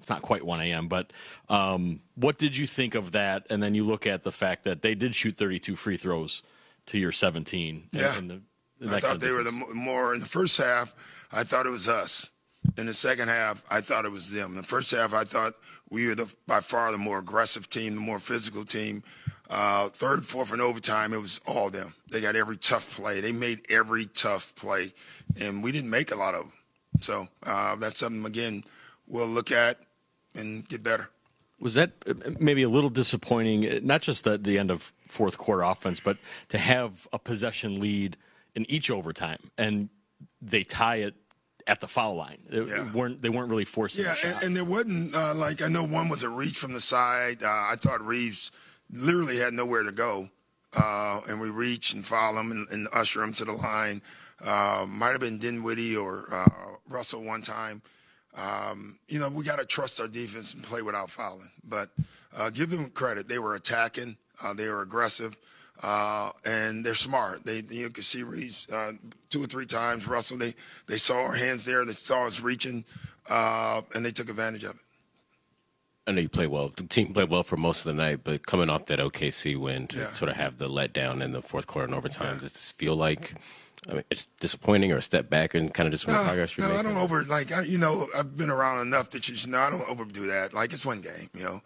it's not quite 1 a.m., but what did you think of that? And then you look at the fact that they did shoot 32 free throws to your 17. Yeah. I thought they were the more in the first half. I thought it was us. In the second half, I thought it was them. In the first half, I thought we were by far the more aggressive team, the more physical team. Third, fourth, and overtime, it was all them. They got every tough play. They made every tough play, and we didn't make a lot of them. So that's something, again, we'll look at and get better. Was that maybe a little disappointing, not just at the end of fourth quarter offense, but to have a possession lead in each overtime, and they tie it at the foul line? They weren't really forcing the shot. And there wasn't, I know one was a reach from the side. I thought Reeves literally had nowhere to go, and we reach and foul him and usher him to the line. Might have been Dinwiddie or Russell one time. We got to trust our defense and play without fouling. But give them credit. They were attacking. They were aggressive. And they're smart. You could see Reeves 2 or 3 times. Russell, they saw our hands there. They saw us reaching, and they took advantage of it. I know you played well. The team played well for most of the night, but coming off that OKC win to sort of have the letdown in the fourth quarter and overtime, does this feel like it's disappointing or a step back and kind of just progress you're making? I don't I've been around enough that I don't overdo that. It's one game,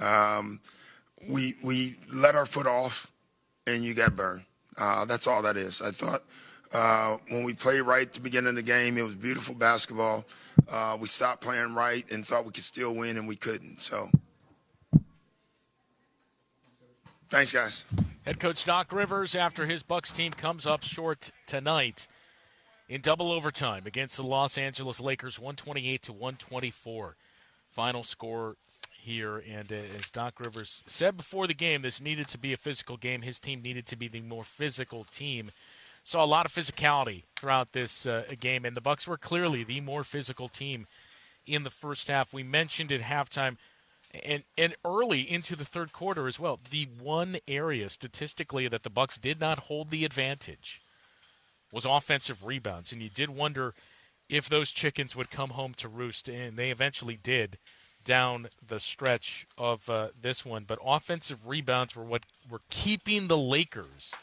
We let our foot off, and you got burned. That's all that is. I thought when we played right at the beginning of the game, it was beautiful basketball. We stopped playing right and thought we could still win, and we couldn't. So, thanks, guys. Head coach Doc Rivers, after his Bucks team comes up short tonight in double overtime against the Los Angeles Lakers, 128-124. Final score here, and as Doc Rivers said before the game, this needed to be a physical game. His team needed to be the more physical team. Saw a lot of physicality throughout this game, and the Bucks were clearly the more physical team in the first half. We mentioned at halftime and early into the third quarter as well, the one area statistically that the Bucks did not hold the advantage was offensive rebounds, and you did wonder if those chickens would come home to roost, and they eventually did down the stretch of this one. But offensive rebounds were what were keeping the Lakers,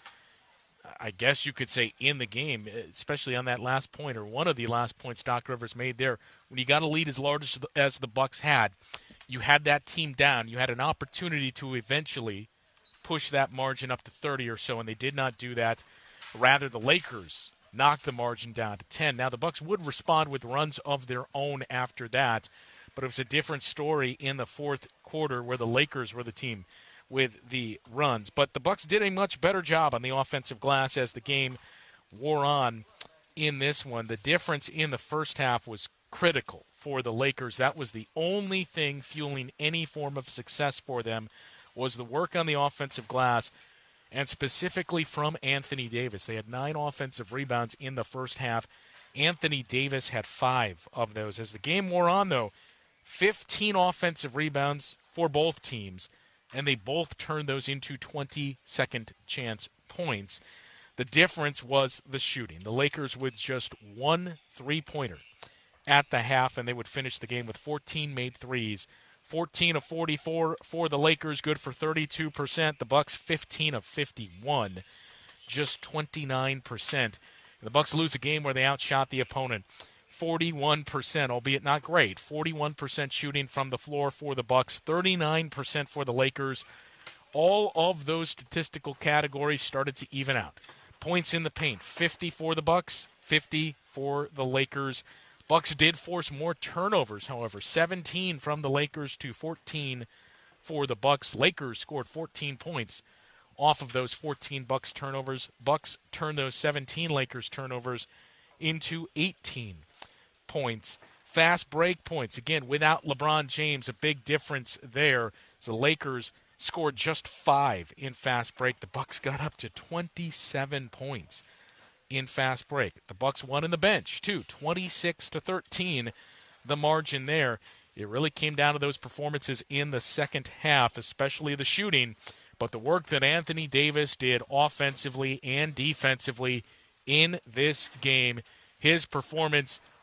I guess you could say, in the game, especially on that last point, or one of the last points Doc Rivers made there. When you got a lead as large as the Bucks had, you had that team down. You had an opportunity to eventually push that margin up to 30 or so, and they did not do that. Rather, the Lakers knocked the margin down to 10. Now, the Bucks would respond with runs of their own after that, but it was a different story in the fourth quarter where the Lakers were the team with the runs. But the Bucks did a much better job on the offensive glass as the game wore on in this one. The difference in the first half was critical for the Lakers. That was the only thing fueling any form of success for them, was the work on the offensive glass, and specifically from Anthony Davis. They had 9 offensive rebounds in the first half. Anthony Davis had 5 of those. As the game wore on, though, 15 offensive rebounds for both teams, and they both turned those into 20-second chance points. The difference was the shooting. The Lakers with just 1 3-pointer at the half, and they would finish the game with 14 made threes. 14 of 44 for the Lakers, good for 32%. The Bucks 15 of 51, just 29%. The Bucks lose a game where they outshot the opponent 41%, albeit not great. 41% shooting from the floor for the Bucks, 39% for the Lakers. All of those statistical categories started to even out. Points in the paint, 50 for the Bucks, 50 for the Lakers. Bucks did force more turnovers, however, 17 from the Lakers to 14 for the Bucks. Lakers scored 14 points off of those 14 Bucks turnovers. Bucks turned those 17 Lakers turnovers into 18 points. Fast break points, again, without LeBron James, a big difference there. So the Lakers scored just 5 in fast break. The Bucks got up to 27 points in fast break. The Bucks won in the bench, too, 26-13, the margin there. It really came down to those performances in the second half, especially the shooting. But the work that Anthony Davis did offensively and defensively in this game, his performance,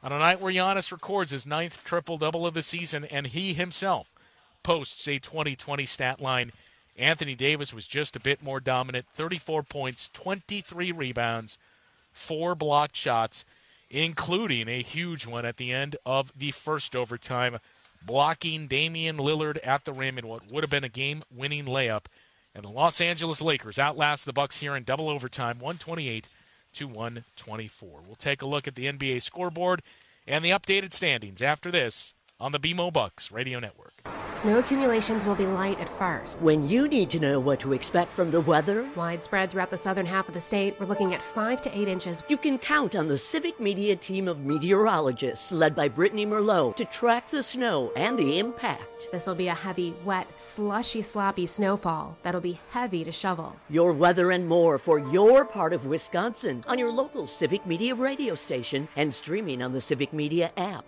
On a night where Giannis records his 9th triple-double of the season and he himself posts a 2020 stat line, Anthony Davis was just a bit more dominant. 34 points, 23 rebounds, 4 blocked shots, including a huge one at the end of the first overtime, blocking Damian Lillard at the rim in what would have been a game-winning layup. And the Los Angeles Lakers outlast the Bucks here in double overtime, 128 to 124. We'll take a look at the NBA scoreboard and the updated standings after this on the BMO Bucks Radio Network. Snow accumulations will be light at first. When you need to know what to expect from the weather, Widespread throughout the southern half of the state, we're looking at 5 to 8 inches. you can count on the Civic Media team of meteorologists led by Brittany Merlot to track the snow and the impact. This will be a heavy, wet, slushy, sloppy snowfall that'll be heavy to shovel. Your weather and more for your part of Wisconsin on your local Civic Media radio station and streaming on the Civic Media app.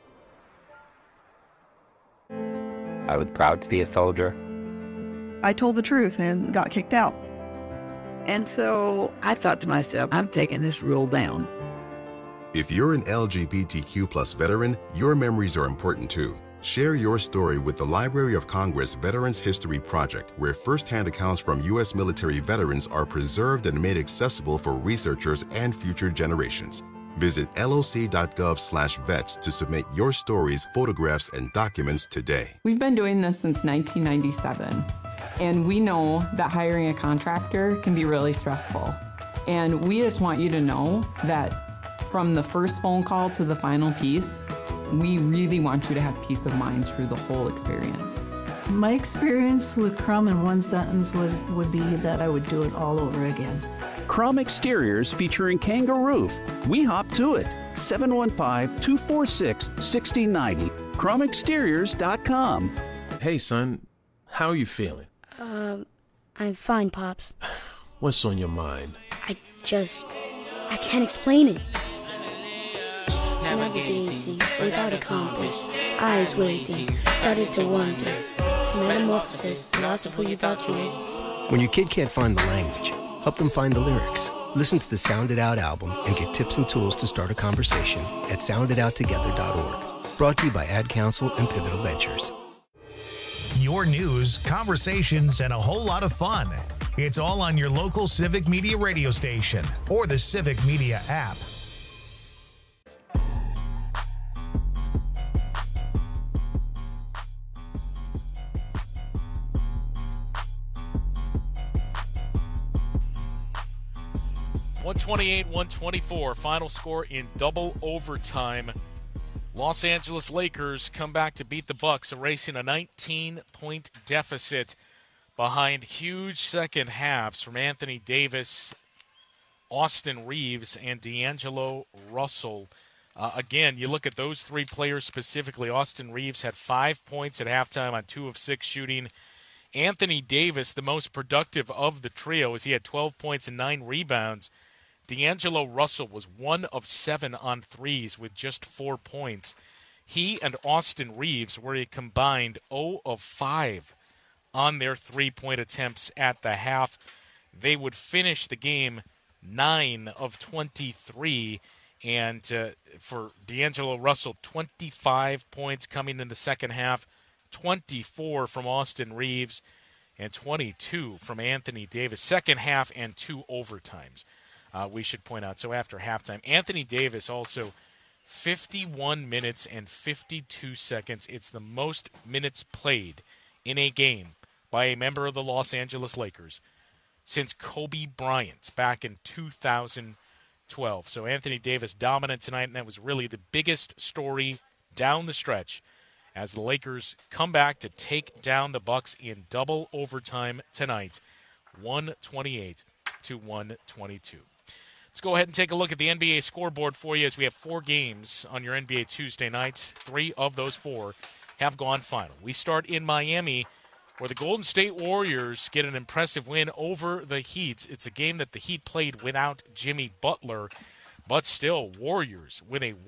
I was proud to be a soldier. I told the truth and got kicked out. And so I thought to myself, I'm taking this rule down. If you're an LGBTQ+ veteran, your memories are important too. Share your story with the Library of Congress Veterans History Project, where firsthand accounts from U.S. military veterans are preserved and made accessible for researchers and future generations. Visit loc.gov/vets to submit your stories, photographs, and documents today. We've been doing this since 1997, and we know that hiring a contractor can be really stressful. And we just want you to know that from the first phone call to the final piece, we really want you to have peace of mind through the whole experience. My experience with Crum in one sentence would be that I would do it all over again. Crum Exteriors featuring Kangaroo. We hop to it. 715-246-6090. CrumExteriors.com. Hey, son. How are you feeling? I'm fine, Pops. What's on your mind? I can't explain it. Navigating without a compass, eyes waiting, started to wonder. Metamorphosis, the loss of who you thought you was. When your kid can't find the language, help them find the lyrics. Listen to the Sound It Out album and get tips and tools to start a conversation at sounditouttogether.org. Brought to you by Ad Council and Pivotal Ventures. Your news, conversations, and a whole lot of fun. It's all on your local Civic Media radio station or the Civic Media app. (128-124) final score in double overtime. Los Angeles Lakers come back to beat the Bucks, erasing a 19-point deficit behind huge second halves from Anthony Davis, Austin Reeves, and D'Angelo Russell. Again, you look at those three players specifically. Austin Reeves had 5 points at halftime on 2 of 6 shooting. Anthony Davis, the most productive of the trio, as he had 12 points and 9 rebounds. D'Angelo Russell was 1 of 7 on threes with just 4 points. He and Austin Reeves were a combined 0 of 5 on their three-point attempts at the half. They would finish the game 9 of 23. And for D'Angelo Russell, 25 points coming in the second half, 24 from Austin Reeves, and 22 from Anthony Davis. Second half and 2 overtimes, we should point out. So after halftime, Anthony Davis also 51 minutes and 52 seconds. It's the most minutes played in a game by a member of the Los Angeles Lakers since Kobe Bryant back in 2012. So Anthony Davis dominant tonight, and that was really the biggest story down the stretch as the Lakers come back to take down the Bucks in double overtime tonight, 128 to 122. Let's go ahead and take a look at the NBA scoreboard for you as we have 4 games on your NBA Tuesday night. 3 of those 4 have gone final. We start in Miami, where the Golden State Warriors get an impressive win over the Heat. It's a game that the Heat played without Jimmy Butler, but still, Warriors with a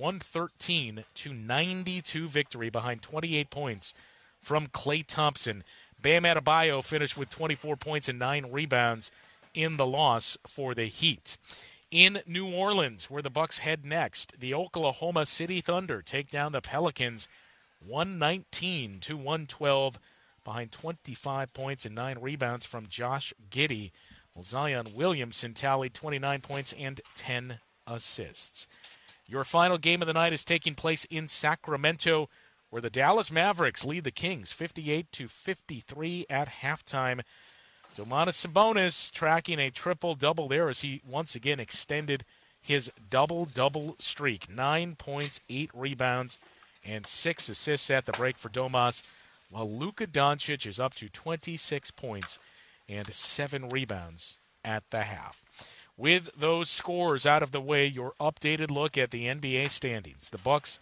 113-92 victory behind 28 points from Klay Thompson. Bam Adebayo finished with 24 points and 9 rebounds in the loss for the Heat. In New Orleans, where the Bucks head next, the Oklahoma City Thunder take down the Pelicans 119-112 behind 25 points and 9 rebounds from Josh Giddey. Well, Zion Williamson tallied 29 points and 10 assists. Your final game of the night is taking place in Sacramento, where the Dallas Mavericks lead the Kings 58-53 at halftime. Domantas Sabonis tracking a triple-double there as he once again extended his double-double streak. 9 points, 8 rebounds, and 6 assists at the break for Domas, while Luka Doncic is up to 26 points and 7 rebounds at the half. With those scores out of the way, your updated look at the NBA standings. The Bucks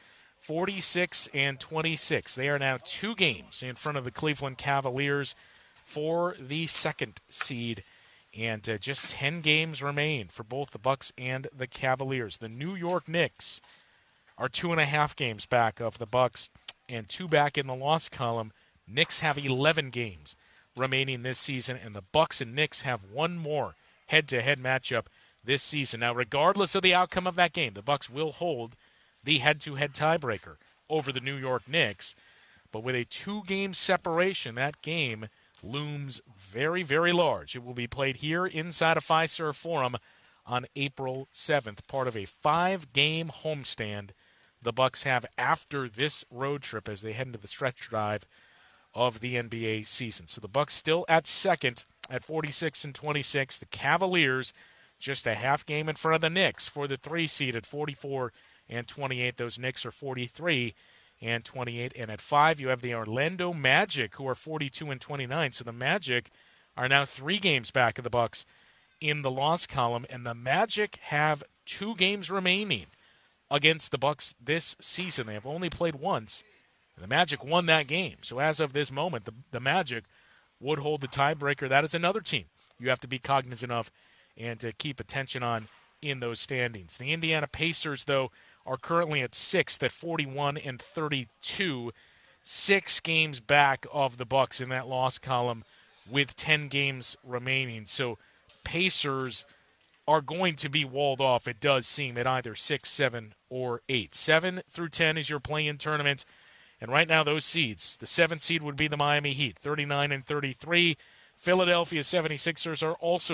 46-26. They are now 2 games in front of the Cleveland Cavaliers for the 2nd seed, and just 10 games remain for both the Bucks and the Cavaliers. The New York Knicks are 2.5 games back of the Bucks and 2 back in the loss column. Knicks have 11 games remaining this season, and the Bucks and Knicks have one more head-to-head matchup this season. Now, regardless of the outcome of that game, the Bucks will hold the head-to-head tiebreaker over the New York Knicks, but with a 2-game separation, that game looms very, very large. It will be played here inside of Fiserv Forum on April 7th, part of a 5-game homestand the Bucks have after this road trip as they head into the stretch drive of the NBA season. So the Bucks still at 2nd at 46-26. The Cavaliers just a half game in front of the Knicks for the 3 seed at 44-28. Those Knicks are 43-28. And at 5, you have the Orlando Magic, who are 42-29. So the Magic are now 3 games back of the Bucks in the loss column, and the Magic have 2 games remaining against the Bucks this season. They have only played once. The Magic won that game. So as of this moment, the Magic would hold the tiebreaker. That is another team you have to be cognizant of and to keep attention on in those standings. The Indiana Pacers, though, are currently at 6th at 41-32, 6 games back of the Bucks in that loss column with 10 games remaining. So Pacers are going to be walled off, it does seem, at either 6, 7, or 8. 7 through 10 is your play-in tournament. And right now, those seeds, the 7th seed would be the Miami Heat, 39-33. Philadelphia 76ers are also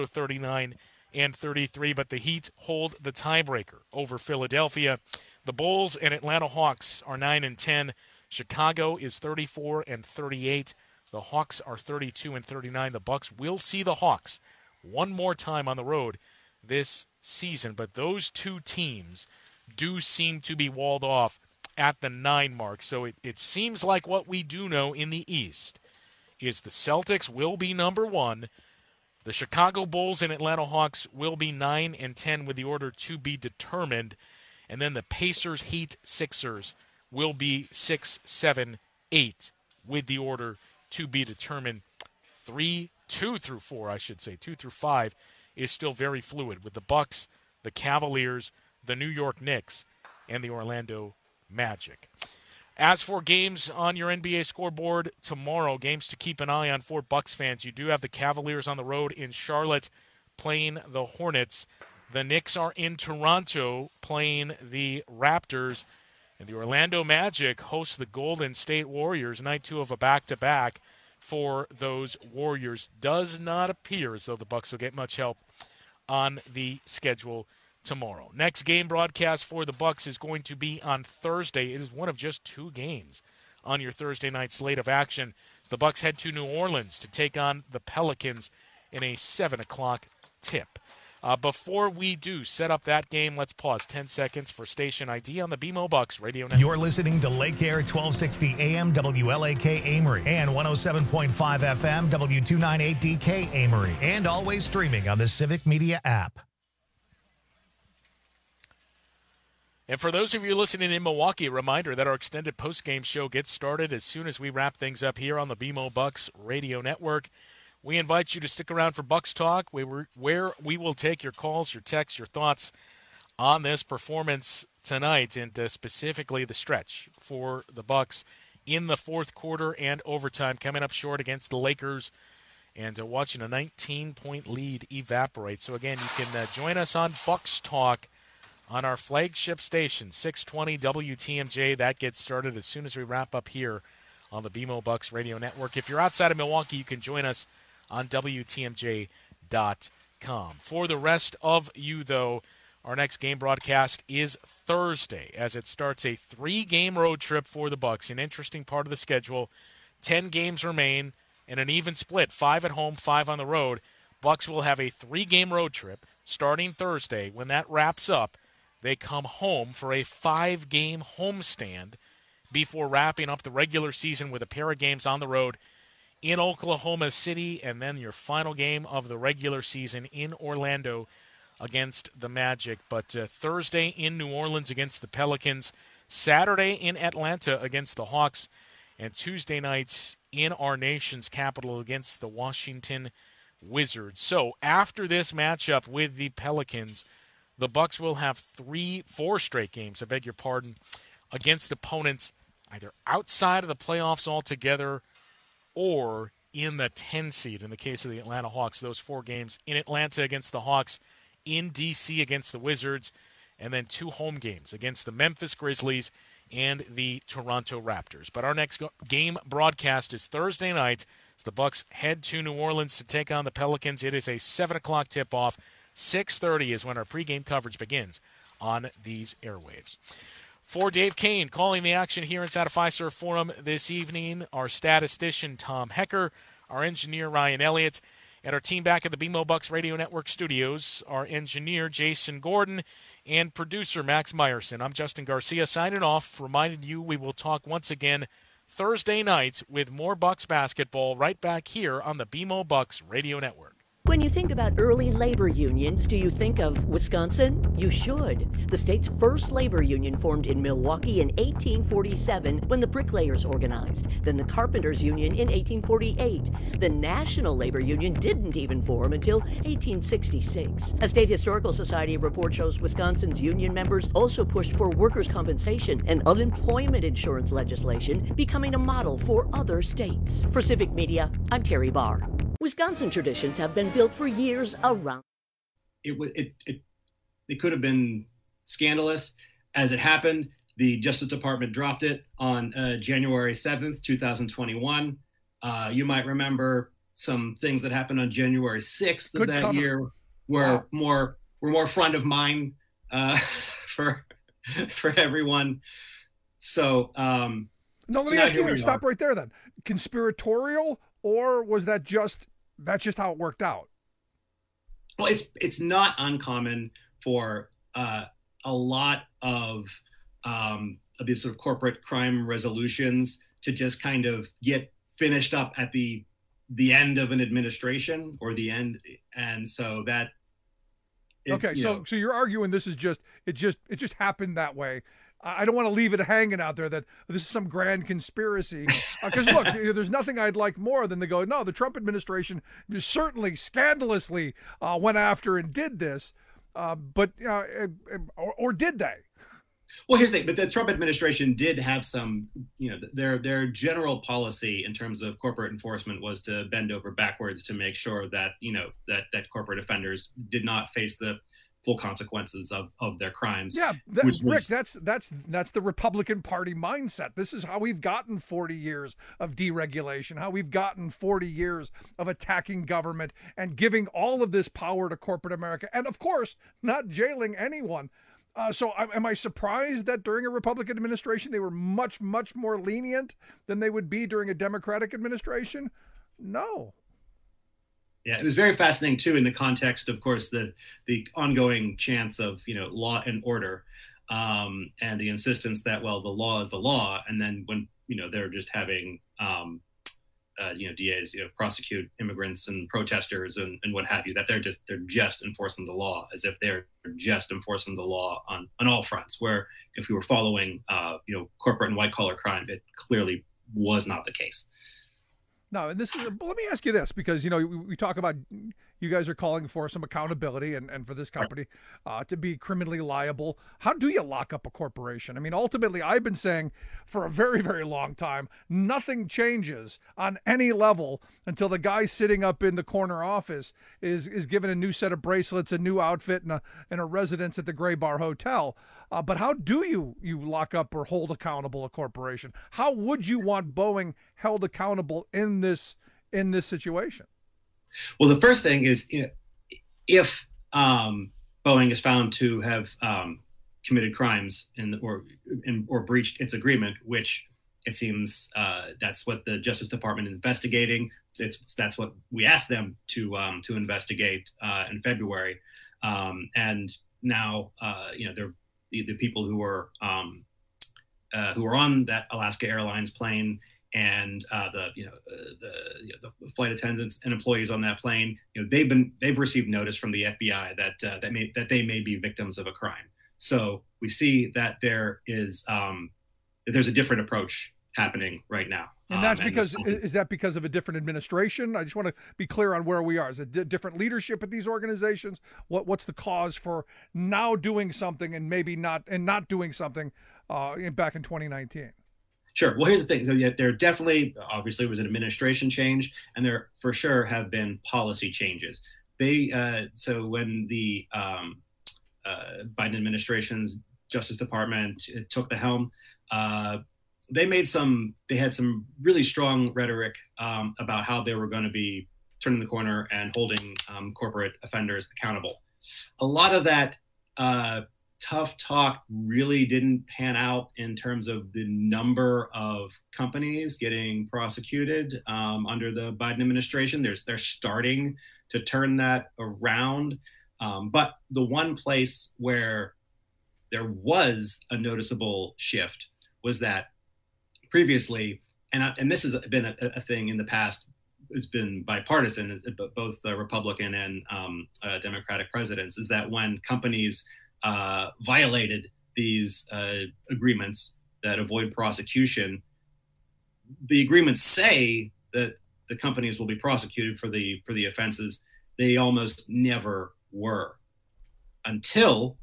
39-33, but the Heat hold the tiebreaker over Philadelphia. The Bulls and Atlanta Hawks are 9-10. Chicago is 34-38. The Hawks are 32-39. The Bucks will see the Hawks one more time on the road this season, but those 2 teams do seem to be walled off at the 9 mark. So it seems like what we do know in the East is the Celtics will be number 1. The Chicago Bulls and Atlanta Hawks will be 9 and 10 with the order to be determined. And then the Pacers, Heat, Sixers will be 6, 7, 8 with the order to be determined. 2 through 4, I should say. 2 through 5 is still very fluid with the Bucks, the Cavaliers, the New York Knicks, and the Orlando Magic. As for games on your NBA scoreboard tomorrow, games to keep an eye on for Bucks fans, you do have the Cavaliers on the road in Charlotte playing the Hornets. The Knicks are in Toronto playing the Raptors. And the Orlando Magic host the Golden State Warriors. Night 2 of a back-to-back for those Warriors. Does not appear as though the Bucks will get much help on the schedule tomorrow. Next game broadcast for the Bucks is going to be on Thursday. It is one of just 2 games on your Thursday night slate of action. The Bucks head to New Orleans to take on the Pelicans in a 7 o'clock tip. Before we do set up that game, let's pause 10 seconds for station ID on the BMO Bucks Radio Network. You're listening to Lake Air 1260 AM WLAK Amory and 107.5 FM W298DK Amory, and always streaming on the Civic Media app. And for those of you listening in Milwaukee, a reminder that our extended post-game show gets started as soon as we wrap things up here on the BMO Bucks Radio Network. We invite you to stick around for Bucks Talk, where we will take your calls, your texts, your thoughts on this performance tonight, and specifically the stretch for the Bucks in the fourth quarter and overtime, coming up short against the Lakers and watching a 19-point lead evaporate. So, again, you can join us on Bucks Talk on our flagship station, 620 WTMJ. That gets started as soon as we wrap up here on the BMO Bucks Radio Network. If you're outside of Milwaukee, you can join us on WTMJ.com. For the rest of you, though, our next game broadcast is Thursday as it starts a 3-game road trip for the Bucks. An interesting part of the schedule. 10 games remain and an even split, 5 at home, 5 on the road. Bucks will have a 3-game road trip starting Thursday. When that wraps up, they come home for a 5-game homestand before wrapping up the regular season with a pair of games on the road in Oklahoma City, and then your final game of the regular season in Orlando against the Magic. But Thursday in New Orleans against the Pelicans, Saturday in Atlanta against the Hawks, and Tuesday nights in our nation's capital against the Washington Wizards. So after this matchup with the Pelicans, the Bucks will have 4 straight games, against opponents either outside of the playoffs altogether or in the 10 seed in the case of the Atlanta Hawks. Those 4 games in Atlanta against the Hawks, in D.C. against the Wizards, and then 2 home games against the Memphis Grizzlies and the Toronto Raptors. But our next game broadcast is Thursday night as the Bucks head to New Orleans to take on the Pelicans. It is a 7 o'clock tip-off. 6:30 is when our pregame coverage begins on these airwaves. For Dave Kane, calling the action here inside of Fiserv Forum this evening, our statistician Tom Hecker, our engineer Ryan Elliott, and our team back at the BMO Bucks Radio Network studios, our engineer Jason Gordon and producer Max Meyerson. I'm Justin Garcia signing off, reminding you we will talk once again Thursday night with more Bucks basketball right back here on the BMO Bucks Radio Network. When you think about early labor unions, do you think of Wisconsin? You should. The state's first labor union formed in Milwaukee in 1847 when the bricklayers organized. Then the carpenters union in 1848. The National Labor Union didn't even form until 1866. A State Historical Society report shows Wisconsin's union members also pushed for workers' compensation and unemployment insurance legislation, becoming a model for other states. For Civic Media, I'm Terry Barr. Wisconsin traditions have been built for years around. It could have been scandalous. As it happened, the Justice Department dropped it on January 7th, 2021. You might remember some things that happened on January 6th of that year were more front of mind for everyone. So no, let me ask you. Stop right there. Then conspiratorial. Or was that's just how it worked out? Well, it's not uncommon for a lot of these sort of corporate crime resolutions to just kind of get finished up at the end of an administration or the end, and so that. Okay, so you're arguing this is it just happened that way. I don't want to leave it hanging out there that this is some grand conspiracy. Because look, there's nothing I'd like more than to go, no, the Trump administration certainly scandalously went after and did this, but or did they? Well, here's the thing, but the Trump administration did have some, their general policy in terms of corporate enforcement was to bend over backwards to make sure that, that corporate offenders did not face the full consequences of their crimes. Yeah, Rick, that's the Republican Party mindset. This is how we've gotten 40 years of deregulation, how we've gotten 40 years of attacking government and giving all of this power to corporate America, and of course, not jailing anyone. So am I surprised that during a Republican administration they were much, much more lenient than they would be during a Democratic administration? No. Yeah, it was very fascinating, too, in the context, of course, the ongoing chants of, law and order and the insistence that, well, the law is the law. And then when, they're just having, DAs, prosecute immigrants and protesters and what have you, that they're just enforcing the law as if they're just enforcing the law on all fronts, where if we were following, corporate and white collar crime, it clearly was not the case. No, and this is. Let me ask you this, because we talk about You guys are calling for some accountability and for this company to be criminally liable. How do you lock up a corporation? I mean, ultimately, I've been saying for a very, very long time, nothing changes on any level until the guy sitting up in the corner office is given a new set of bracelets, a new outfit, and a residence at the Gray Bar Hotel. But how do you lock up or hold accountable a corporation? How would you want Boeing held accountable in this situation? Well, the first thing is, if Boeing is found to have committed crimes or breached its agreement, which it seems that's what the Justice Department is investigating. That's what we asked them to investigate in February, and now they're the people who were on that Alaska Airlines plane. And the flight attendants and employees on that plane, they've received notice from the FBI that they may be victims of a crime. So we see that there's a different approach happening right now. And that's because is that because of a different administration? I just want to be clear on where we are. Is it different leadership at these organizations? What's the cause for now doing something and maybe not doing something back in 2019? Sure. Well, here's the thing. So there definitely, obviously, was an administration change, and there for sure have been policy changes. So when the Biden administration's Justice Department took the helm, they had some really strong rhetoric about how they were going to be turning the corner and holding corporate offenders accountable. A lot of that tough talk really didn't pan out in terms of the number of companies getting prosecuted under the Biden administration. They're starting to turn that around. But the one place where there was a noticeable shift was that previously, and this has been a thing in the past, it's been bipartisan, both Republican and Democratic presidents, is that when companies violated these agreements that avoid prosecution, the agreements say that the companies will be prosecuted for the offenses. They almost never were until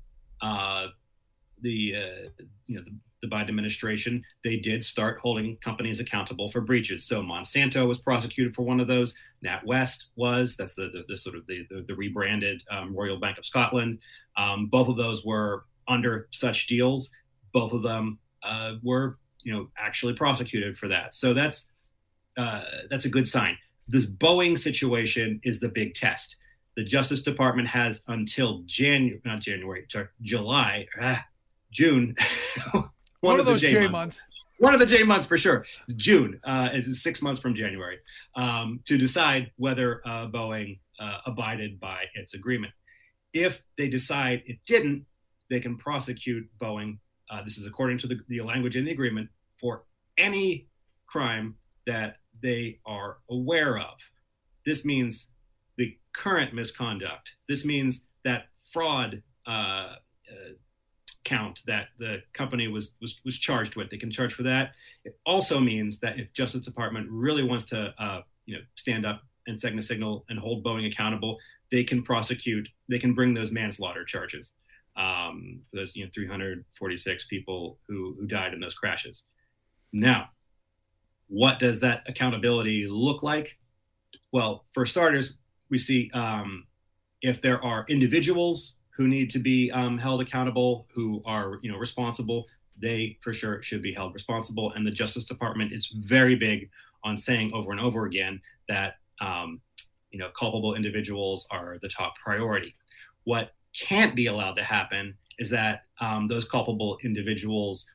the Biden administration. They did start holding companies accountable for breaches. So Monsanto was prosecuted for one of those. NatWest was. That's the sort of the rebranded Royal Bank of Scotland. Both of those were under such deals. Both of them were actually prosecuted for that. So that's a good sign. This Boeing situation is the big test. The Justice Department has until June. One of those J months. One of the J months for sure. June. It's 6 months from January to decide whether Boeing abided by its agreement. If they decide it didn't, they can prosecute Boeing. This is according to the language in the agreement, for any crime that they are aware of. This means the current misconduct. This means that fraud count that the company was charged with. They can charge for that. It also means that if Justice Department really wants to stand up and send a signal and hold Boeing accountable, they can prosecute. They can bring those manslaughter charges for those 346 people who died in those crashes. Now, what does that accountability look like? Well, for starters, we see if there are individuals who need to be held accountable, who are responsible, they for sure should be held responsible. And the Justice Department is very big on saying over and over again that culpable individuals are the top priority. What can't be allowed to happen is that those culpable individuals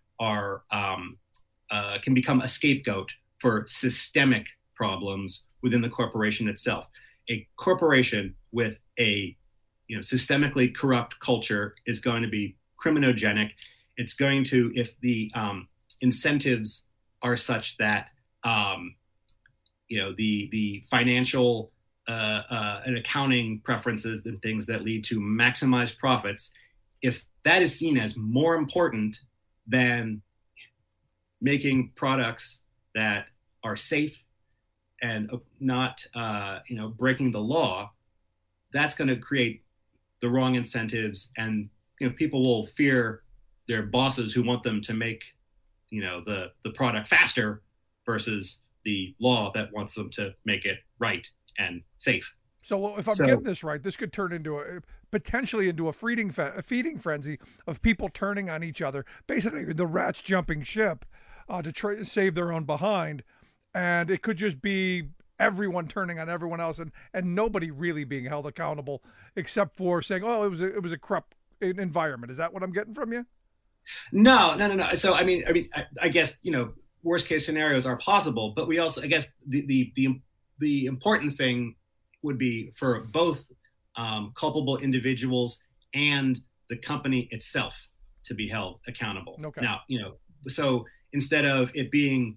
can become a scapegoat for systemic problems within the corporation itself. A corporation with a systemically corrupt culture is going to be criminogenic. It's going to, if the incentives are such that the financial and accounting preferences and things that lead to maximized profits, if that is seen as more important than making products that are safe and not breaking the law, that's going to create the wrong incentives, and people will fear their bosses who want them to make the product faster versus the law that wants them to make it right and safe. So if I'm getting this right, this could turn into potentially into a feeding frenzy of people turning on each other, basically the rats jumping ship to save their own behind, and it could just be everyone turning on everyone else, and nobody really being held accountable except for saying, "Oh, it was a corrupt environment." Is that what I'm getting from you? No. So I guess worst case scenarios are possible, but we also, I guess the important thing would be for both culpable individuals and the company itself to be held accountable. Okay. Now, so instead of it being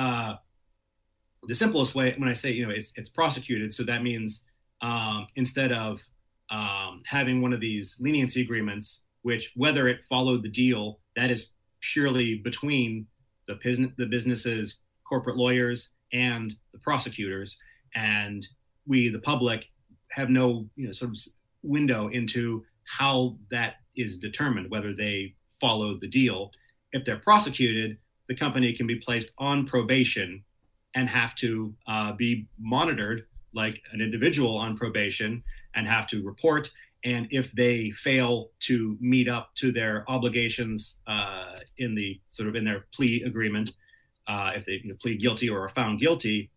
the simplest way, when I say, it's prosecuted, so that means instead of having one of these leniency agreements, which whether it followed the deal, that is purely between the business's corporate lawyers and the prosecutors, and we, the public, have no sort of window into how that is determined, whether they followed the deal. If they're prosecuted, the company can be placed on probation and have to be monitored like an individual on probation and have to report. And if they fail to meet up to their obligations in their plea agreement, if they plead guilty or are found guilty,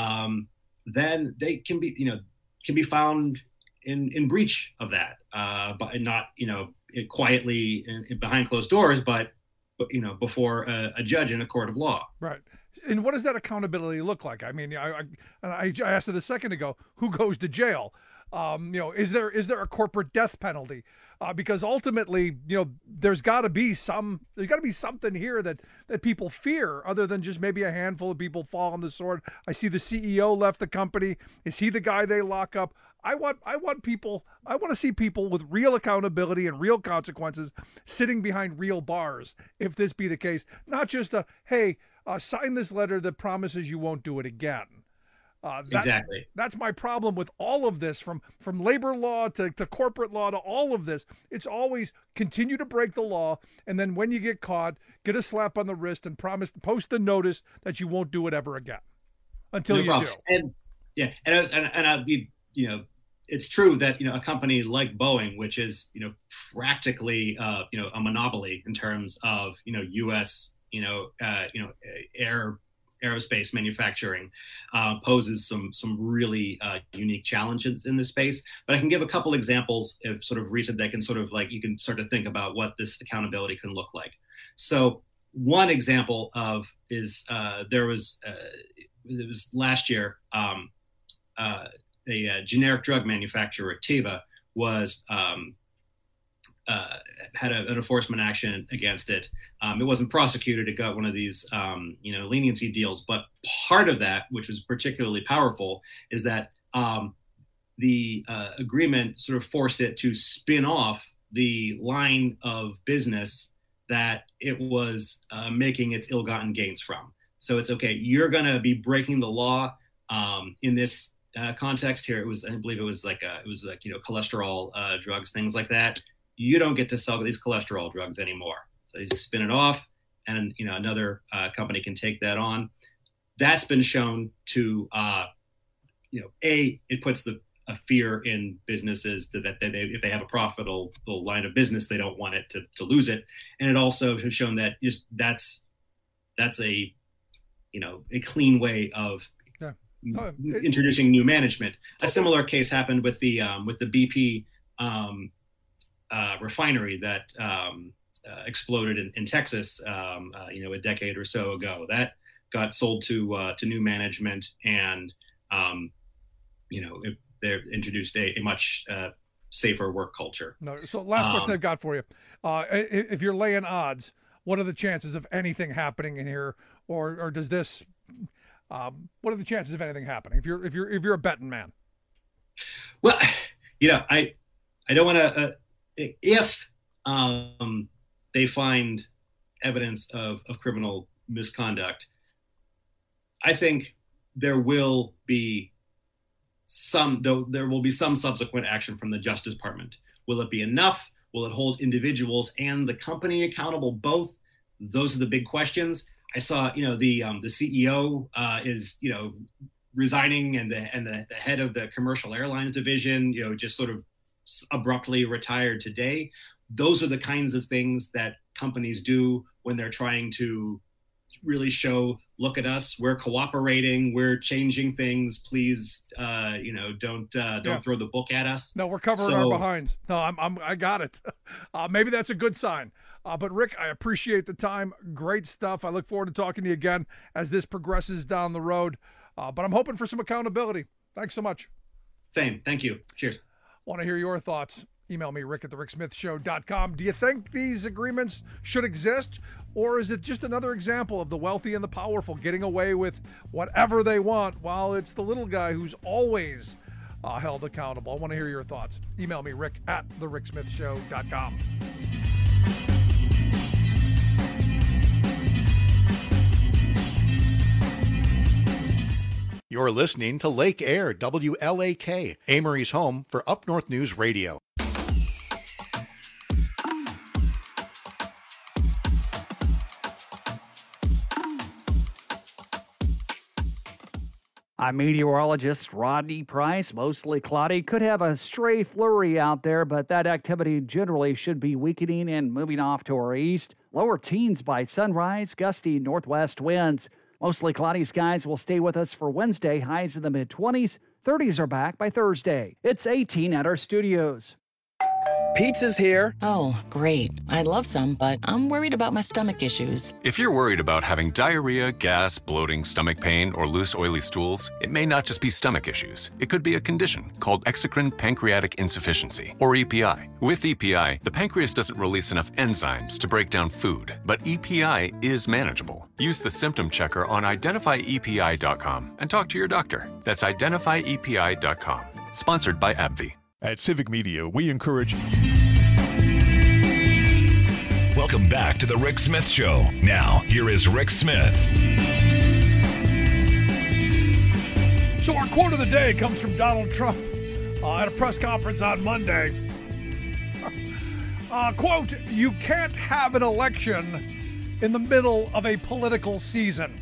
then they can be found in breach of that, but not quietly behind closed doors, but before a judge in a court of law. Right. And what does that accountability look like? I mean, I asked it a second ago. Who goes to jail? Is there a corporate death penalty? Because ultimately, there's got to be something here that people fear, other than just maybe a handful of people fall on the sword. I see the CEO left the company. Is he the guy they lock up? I want to see people with real accountability and real consequences sitting behind real bars, if this be the case. Not just sign this letter that promises you won't do it again. Exactly. That's my problem with all of this, from labor law to corporate law to all of this. It's always continue to break the law, and then when you get caught, get a slap on the wrist and post the notice that you won't do it ever again until you do. And I'd be, it's true that a company like Boeing, which is practically a monopoly in terms of U.S. aerospace manufacturing, poses some really unique challenges in this space. But I can give a couple examples of sort of recent that can sort of you can start to think about what this accountability can look like. So one example is it was last year, a generic drug manufacturer, Teva, was had an enforcement action against it. It wasn't prosecuted. It got one of these, leniency deals. But part of that, which was particularly powerful, is that the agreement sort of forced it to spin off the line of business that it was making its ill-gotten gains from. So it's okay. You're going to be breaking the law in this context here. I believe it was cholesterol drugs, things like that. You don't get to sell these cholesterol drugs anymore. So you just spin it off, and another company can take that on. That's been shown to, it puts a fear in businesses that if they have a profitable line of business, they don't want it to lose it. And it also has shown that that's a clean way of introducing new management. A similar case happened with the BP refinery that exploded in Texas, a decade or so ago. That got sold to new management, and they introduced a much safer work culture. No. So last question I've got for you: if you're laying odds, what are the chances of anything happening in here, or does this? What are the chances of anything happening if you're a betting man? Well, I don't want to. If they find evidence of criminal misconduct, I think there will be there will be some subsequent action from the Justice Department. Will it be enough? Will it hold individuals and the company accountable? Both. Those are the big questions. I saw, the CEO is, resigning, and the head of the commercial airlines division, just sort of abruptly retired today. Those are the kinds of things that companies do when they're trying to really show, look at us, we're cooperating, we're changing things. Please, don't throw the book at us. No, we're covering our behinds. No, I got it. Maybe that's a good sign. But Rick, I appreciate the time. Great stuff. I look forward to talking to you again as this progresses down the road. But I'm hoping for some accountability. Thanks so much. Same. Thank you. Cheers. Want to hear your thoughts? Email me, rick@thericksmithshow.com. Do you think these agreements should exist, or is it just another example of the wealthy and the powerful getting away with whatever they want while it's the little guy who's always held accountable? I want to hear your thoughts. Email me, rick@thericksmithshow.com. You're listening to Lake Air, WLAK, Amory's home for Up North News Radio. I'm meteorologist Rodney Price. Mostly cloudy. Could have a stray flurry out there, but that activity generally should be weakening and moving off to our east. Lower teens by sunrise, gusty northwest winds. Mostly cloudy skies will stay with us for Wednesday. Highs in the mid-20s. 30s are back by Thursday. It's 18 at our studios. Pizza's here. Oh, great. I'd love some, but I'm worried about my stomach issues. If you're worried about having diarrhea, gas, bloating, stomach pain, or loose, oily stools, it may not just be stomach issues. It could be a condition called exocrine pancreatic insufficiency, or EPI. With EPI, the pancreas doesn't release enough enzymes to break down food, but EPI is manageable. Use the symptom checker on identifyepi.com and talk to your doctor. That's identifyepi.com. Sponsored by AbbVie. At Civic Media, we encourage... Welcome back to The Rick Smith Show. Now, here is Rick Smith. So our quote of the day comes from Donald Trump at a press conference on Monday. Quote, "You can't have an election in the middle of a political season."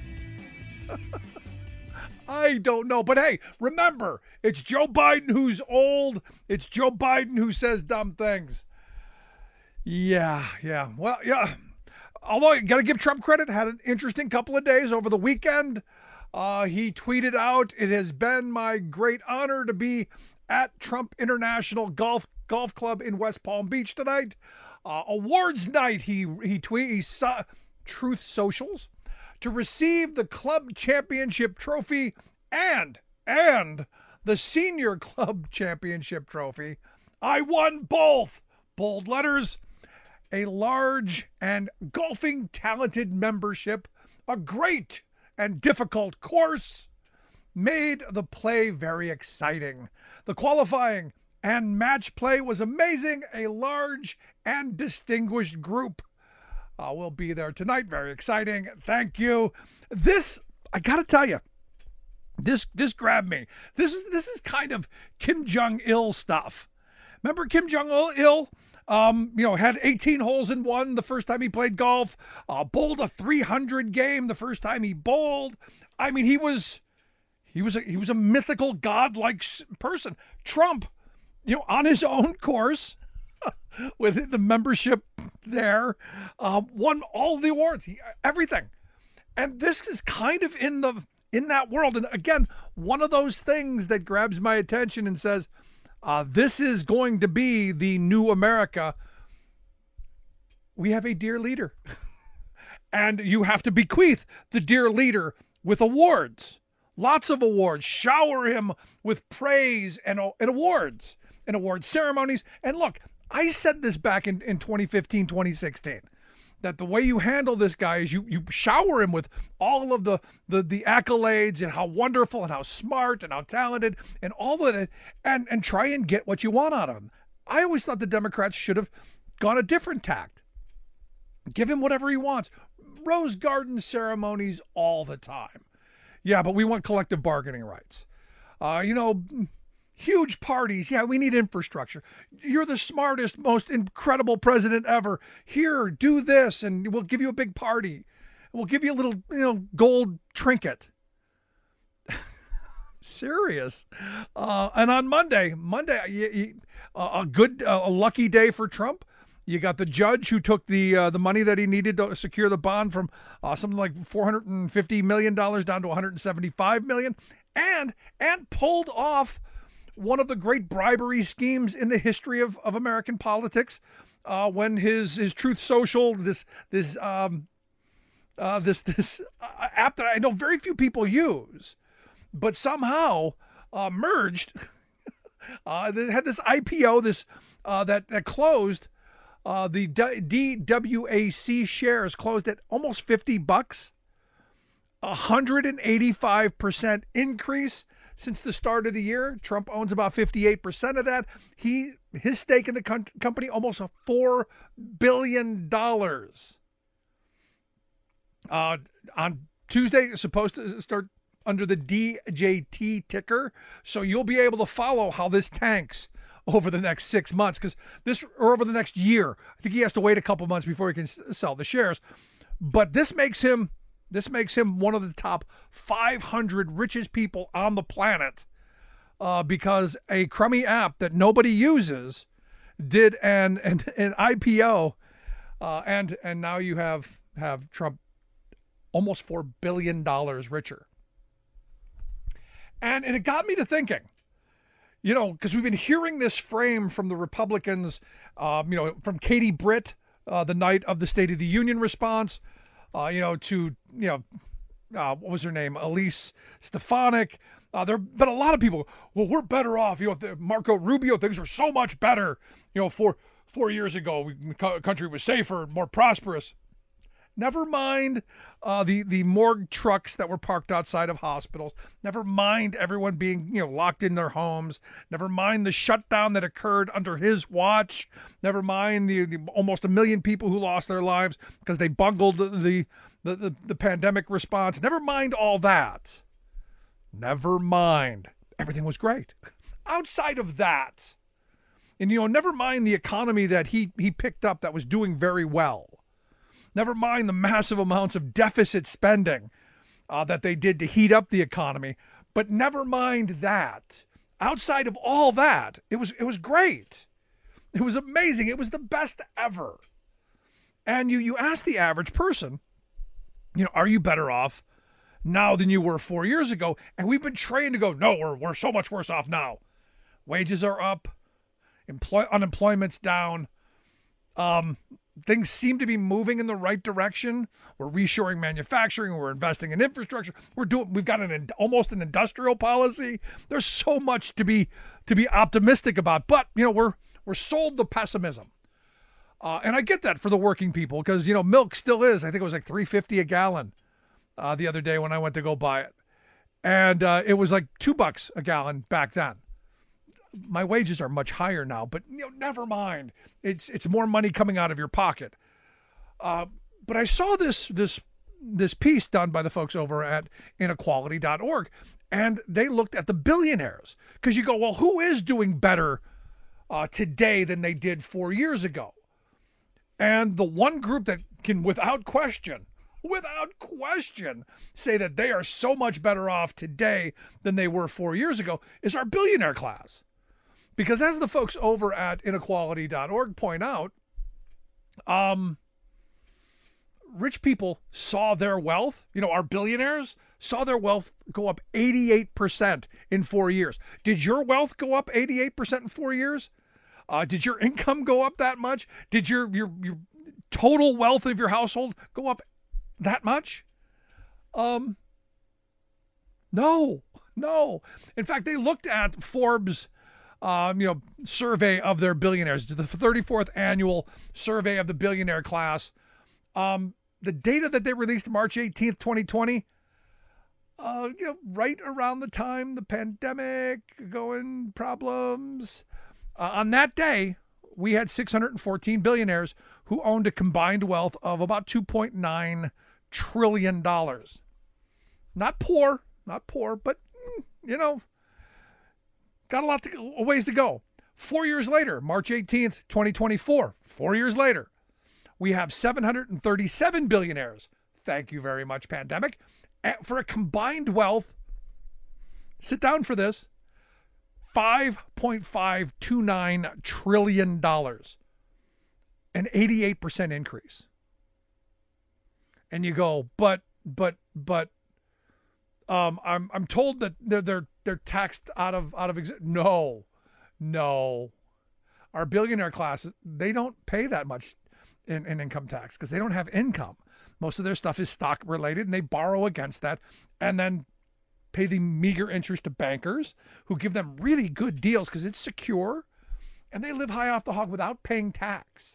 I don't know. But hey, remember, it's Joe Biden who's old. It's Joe Biden who says dumb things. Yeah. Well, yeah. Although you got to give Trump credit, had an interesting couple of days over the weekend. He tweeted out, "It has been my great honor to be at Trump International Golf Club in West Palm Beach tonight. Awards night," he saw Truth Socials, "to receive the club championship trophy and the senior club championship trophy. I won both." Bold letters. "A large and golfing talented membership, a great and difficult course, made the play very exciting. The qualifying and match play was amazing. A large and distinguished group will be there tonight. Very exciting. Thank you." This, I gotta tell you, this grabbed me. This is kind of Kim Jong-il stuff. Remember Kim Jong-il? Had 18 holes in one the first time he played golf. Bowled a 300 game the first time he bowled. I mean, he was a mythical godlike person. Trump, on his own course, with the membership there, won all the awards, everything. And this is kind of in that world. And again, one of those things that grabs my attention and says, this is going to be the new America. We have a dear leader. And you have to bequeath the dear leader with awards. Lots of awards. Shower him with praise and awards and award ceremonies. And look, I said this back in 2015, 2016, that the way you handle this guy is you shower him with all of the accolades and how wonderful and how smart and how talented and all of it, and try and get what you want out of him. I always thought the Democrats should have gone a different tact. Give him whatever he wants. Rose garden ceremonies all the time. Yeah, but we want collective bargaining rights. huge parties. Yeah, we need infrastructure. You're the smartest, most incredible president ever. Here, do this, and we'll give you a big party. We'll give you a little, gold trinket. Serious. And on Monday, a lucky day for Trump. You got the judge who took the money that he needed to secure the bond from something like $450 million down to $175 million, and pulled off one of the great bribery schemes in the history of American politics, when his Truth Social, this app that I know very few people use, but somehow merged. They had this IPO, that closed. The DWAC shares closed at almost $50, 185% increase since the start of the year. Trump owns about 58% of that. His stake in the company, almost $4 billion. On Tuesday, it's supposed to start under the DJT ticker, so you'll be able to follow how this tanks over the next 6 months, or over the next year. I think he has to wait a couple months before he can sell the shares. But this makes him one of the top 500 richest people on the planet, because a crummy app that nobody uses did an IPO, and now you have Trump almost $4 billion richer. And it got me to thinking, because we've been hearing this frame from the Republicans, from Katie Britt, the night of the State of the Union response, to what was her name? Elise Stefanik. There have been a lot of people, well, we're better off. Marco Rubio, things were so much better. 4 years ago, the country was safer, more prosperous. Never mind the morgue trucks that were parked outside of hospitals. Never mind everyone being locked in their homes. Never mind the shutdown that occurred under his watch. Never mind the almost 1 million people who lost their lives because they bungled the pandemic response. Never mind all that. Never mind. Everything was great. Outside of that, and never mind the economy that he picked up that was doing very well. Never mind the massive amounts of deficit spending that they did to heat up the economy. But never mind that. Outside of all that, it was great. It was amazing. It was the best ever. And you ask the average person, are you better off now than you were 4 years ago? And we've been trained to go, no, we're so much worse off now. Wages are up. Unemployment's down. Things seem to be moving in the right direction. We're reshoring manufacturing. We're investing in infrastructure. We've got almost an industrial policy. There's so much to be optimistic about, but we're sold the pessimism. And I get that for the working people because milk still is. I think it was like $3.50 a gallon the other day when I went to go buy it, and it was like $2 a gallon back then. My wages are much higher now, but never mind. It's more money coming out of your pocket. But I saw this piece done by the folks over at inequality.org, and they looked at the billionaires because you go, well, who is doing better today than they did 4 years ago? And the one group that can, without question, say that they are so much better off today than they were 4 years ago is our billionaire class. Because as the folks over at inequality.org point out, rich people saw their wealth, our billionaires saw their wealth go up 88% in 4 years. Did your wealth go up 88% in 4 years? Did your income go up that much? Did your total wealth of your household go up that much? No. In fact, they looked at Forbes survey of their billionaires, the 34th annual survey of the billionaire class. The data that they released March 18th, 2020, right around the time the pandemic going problems. On that day, we had 614 billionaires who owned a combined wealth of about $2.9 trillion. Not poor, but, Got a ways to go. 4 years later, March 18th, 2024, 4 years later, we have 737 billionaires. Thank you very much, pandemic. For a combined wealth, sit down for this, $5.529 trillion, an 88% increase. And you go, but I'm told that they're taxed out of no. Our billionaire class, they don't pay that much in income tax because they don't have income. Most of their stuff is stock related, and they borrow against that and then pay the meager interest to bankers who give them really good deals because it's secure, and they live high off the hog without paying tax.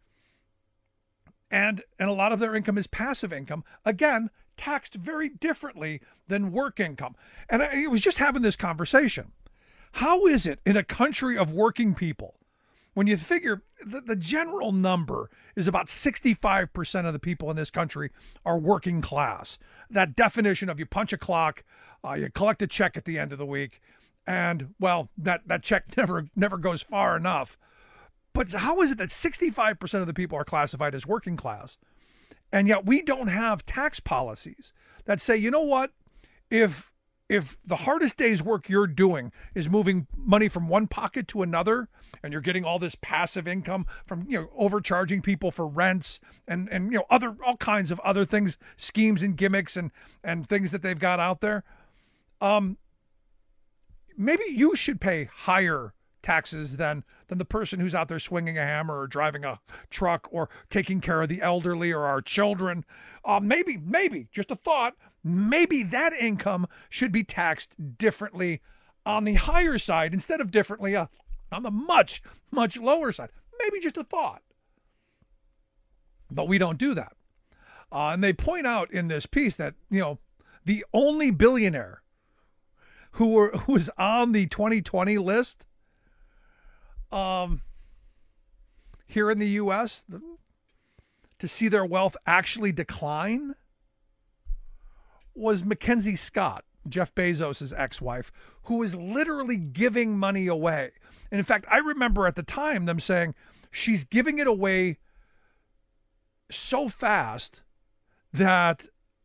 And a lot of their income is passive income, again, taxed very differently than work income. And I was just having this conversation. How is it in a country of working people, when you figure the general number is about 65% of the people in this country are working class? That definition of you punch a clock, you collect a check at the end of the week, and, well, that check never goes far enough. But how is it that 65% of the people are classified as working class, and yet we don't have tax policies that say, you know what, if the hardest day's work you're doing is moving money from one pocket to another, and you're getting all this passive income from, overcharging people for rents and all kinds of other things, schemes and gimmicks and things that they've got out there, maybe you should pay higher taxes than the person who's out there swinging a hammer or driving a truck or taking care of the elderly or our children. Maybe, just a thought, maybe that income should be taxed differently on the higher side instead of differently on the much, much lower side. Maybe just a thought. But we don't do that. And they point out in this piece that, the only billionaire who was on the 2020 list here in the U.S. to see their wealth actually decline was Mackenzie Scott, Jeff Bezos' ex-wife, who was literally giving money away. And in fact, I remember at the time them saying she's giving it away so fast that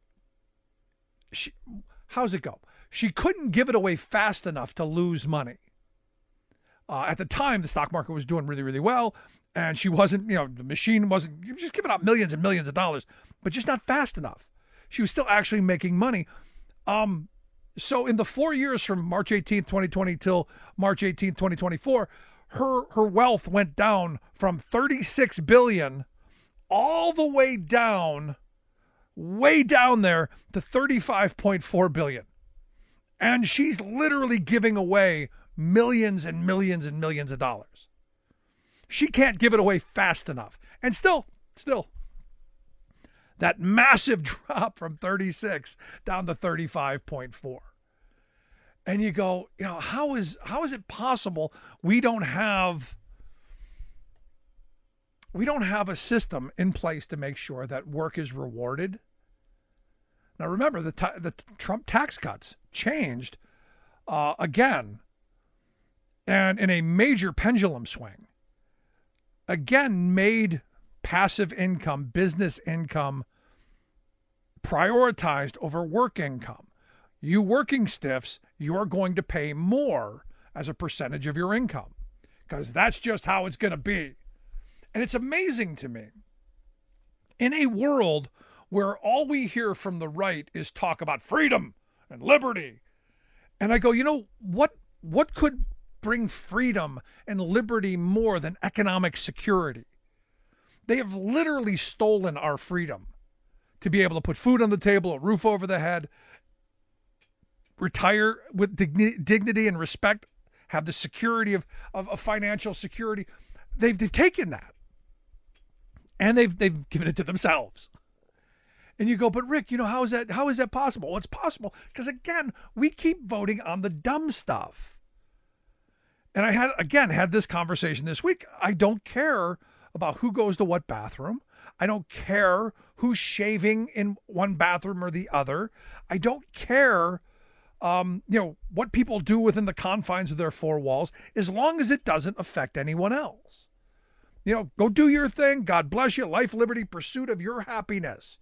how's it go? She couldn't give it away fast enough to lose money. At the time, the stock market was doing really, really well, and she wasn't, the machine wasn't just giving out millions and millions of dollars, but just not fast enough. She was still actually making money. So in the 4 years from March 18th, 2020 till March 18th, 2024, her wealth went down from 36 billion all the way down there to 35.4 billion. And she's literally giving away millions and millions and millions of dollars. She can't give it away fast enough. And still, that massive drop from 36 down to 35.4. And you go, how is it possible we don't have a system in place to make sure that work is rewarded? Now remember, the Trump tax cuts changed again, and in a major pendulum swing, again made passive income, business income prioritized over work income. You working stiffs, you're going to pay more as a percentage of your income because that's just how it's going to be. And it's amazing to me, in a world where all we hear from the right is talk about freedom and liberty. And I go, what could bring freedom and liberty more than economic security? They have literally stolen our freedom to be able to put food on the table, a roof over the head, retire with dignity and respect, have the security of financial security. They've taken that, and they've given it to themselves. And you go, but Rick, how is that possible? Well, it's possible because, again, we keep voting on the dumb stuff. And I had this conversation this week. I don't care about who goes to what bathroom. I don't care who's shaving in one bathroom or the other. I don't care what people do within the confines of their four walls, as long as it doesn't affect anyone else. Go do your thing. God bless you. Life, liberty, pursuit of your happiness.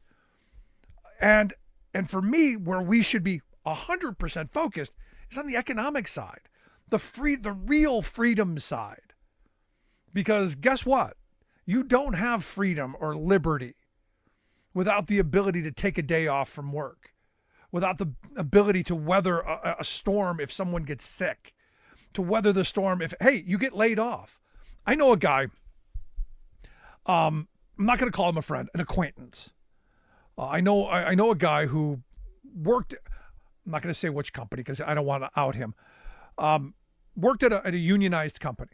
And for me, where we should be 100% focused is on the economic side, the real freedom side. Because guess what? You don't have freedom or liberty without the ability to take a day off from work, without the ability to weather a storm if someone gets sick, to weather the storm if, hey, you get laid off. I know a guy, I'm not going to call him a friend, an acquaintance. I know a guy who worked, I'm not going to say which company because I don't want to out him, worked at a unionized company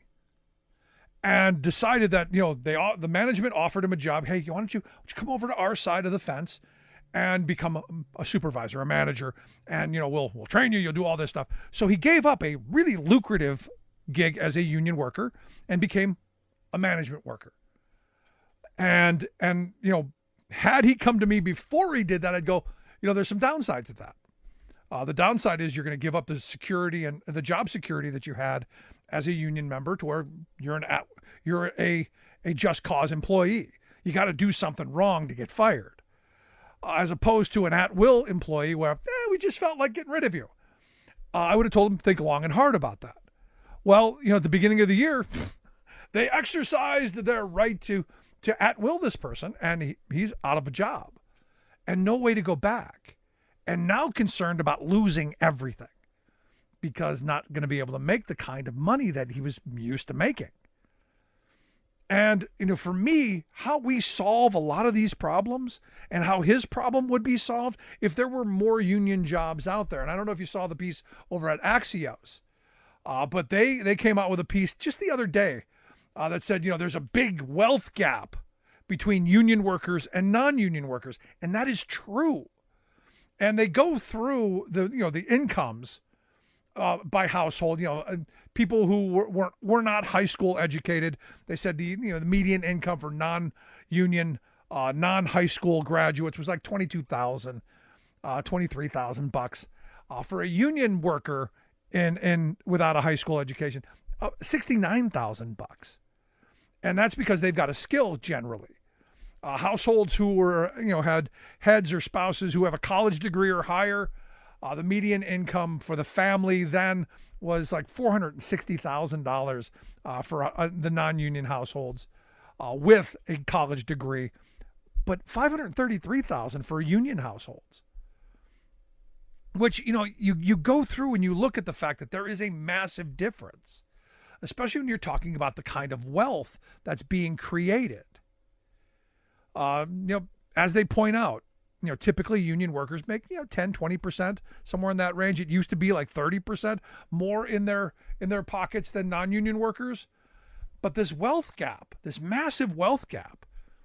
and decided that, the management offered him a job. Hey, why don't you come over to our side of the fence and become a supervisor, a manager, and, we'll train you, you'll do all this stuff. So he gave up a really lucrative gig as a union worker and became a management worker. And had he come to me before he did that, I'd go, there's some downsides to that. The downside is you're going to give up the security and the job security that you had as a union member to where you're a just cause employee. You got to do something wrong to get fired, as opposed to an at-will employee where we just felt like getting rid of you. I would have told him to think long and hard about that. Well, at the beginning of the year, they exercised their right to at-will this person, and he's out of a job and no way to go back, and now concerned about losing everything because not going to be able to make the kind of money that he was used to making. And, for me, how we solve a lot of these problems and how his problem would be solved if there were more union jobs out there. And I don't know if you saw the piece over at Axios, but they came out with a piece just the other day that said, there's a big wealth gap between union workers and non-union workers. And that is true. And they go through the incomes by household, people who were not high school educated. They said the median income for non-union, non-high school graduates was like $22,000, $23,000 for a union worker in without a high school education, $69,000. And that's because they've got a skill generally. Households who were, had heads or spouses who have a college degree or higher, the median income for the family then was like $460,000 for the non-union households with a college degree, but $533,000 for union households. Which, you go through and you look at the fact that there is a massive difference, especially when you're talking about the kind of wealth that's being created. As they point out, typically union workers make, 10, 20%, somewhere in that range. It used to be like 30% more in their pockets than non-union workers. But this wealth gap, this massive wealth gap,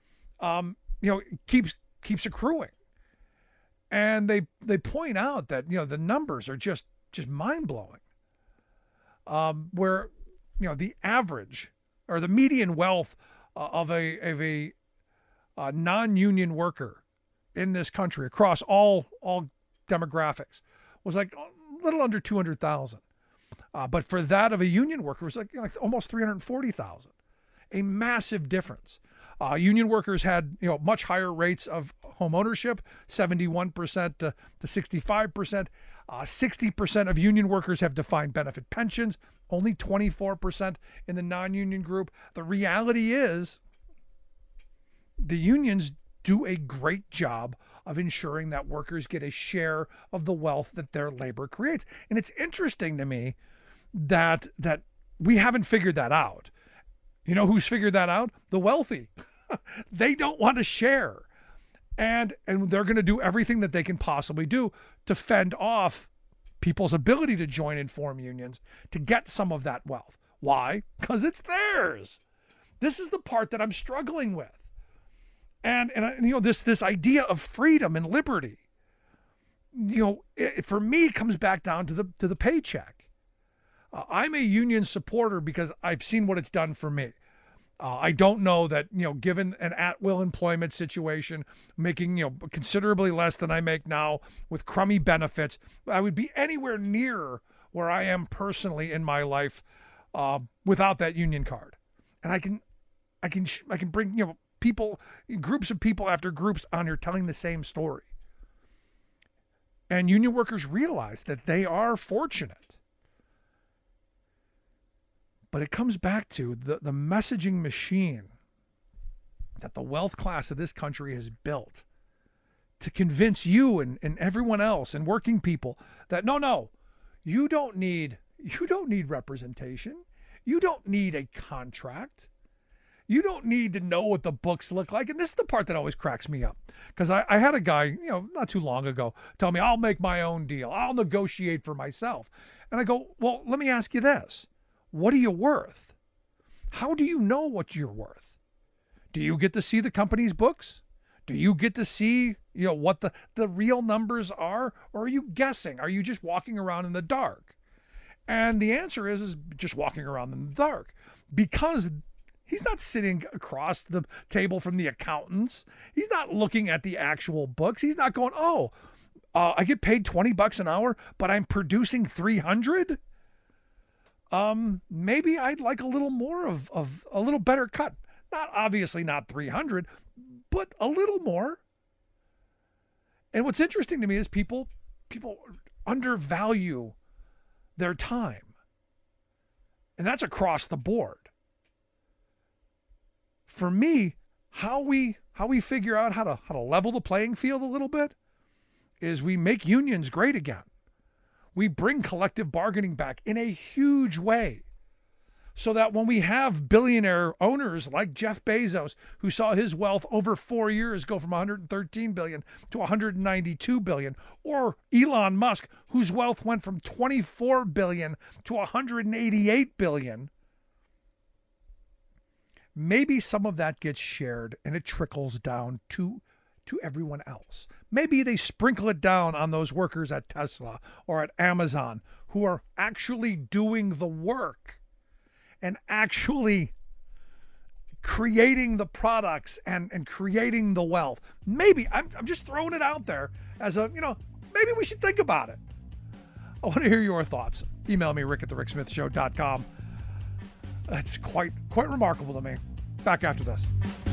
keeps accruing. And they point out that, the numbers are just mind-blowing. Where, the average or the median wealth of a non-union worker in this country across all demographics was like a little under 200,000. But for that of a union worker, it was like almost 340,000. A massive difference. Union workers had, much higher rates of home ownership, 71% to 65%. 60% of union workers have defined benefit pensions, only 24% in the non-union group. The reality is the unions do a great job of ensuring that workers get a share of the wealth that their labor creates. And it's interesting to me that we haven't figured that out. You know who's figured that out? The wealthy. They don't want to share. And they're going to do everything that they can possibly do to fend off people's ability to join and form unions to get some of that wealth. Why? Because it's theirs. This is the part that I'm struggling with. And this idea of freedom and liberty, it, for me, comes back down to the paycheck. I'm a union supporter because I've seen what it's done for me. I don't know that, given an at-will employment situation, making, considerably less than I make now with crummy benefits, I would be anywhere near where I am personally in my life without that union card. And I can bring, people, groups of people after groups on here telling the same story. And union workers realize that they are fortunate. But it comes back to the messaging machine that the wealth class of this country has built to convince you and everyone else and working people that no, you don't need representation. You don't need a contract. You don't need to know what the books look like. And this is the part that always cracks me up. Because I had a guy, not too long ago, tell me, I'll make my own deal. I'll negotiate for myself. And I go, well, let me ask you this. What are you worth? How do you know what you're worth? Do you get to see the company's books? Do you get to see, what the real numbers are? Or are you guessing? Are you just walking around in the dark? And the answer is just walking around in the dark. Because he's not sitting across the table from the accountants. He's not looking at the actual books. He's not going, I get paid $20 an hour, but I'm producing 300? Maybe I'd like a little more of a little better cut. Obviously not 300, but a little more. And what's interesting to me is people undervalue their time. And that's across the board. For me, how we figure out how to level the playing field a little bit is we make unions great again. We bring collective bargaining back in a huge way so that when we have billionaire owners like Jeff Bezos, who saw his wealth over 4 years go from $113 billion to $192 billion, or Elon Musk, whose wealth went from $24 billion to $188 billion, maybe some of that gets shared and it trickles down to everyone else. Maybe they sprinkle it down on those workers at Tesla or at Amazon who are actually doing the work and actually creating the products and creating the wealth. Maybe, I'm just throwing it out there as maybe we should think about it. I want to hear your thoughts. Email me, rick@thericksmithshow.com. That's quite remarkable to me. Back after this.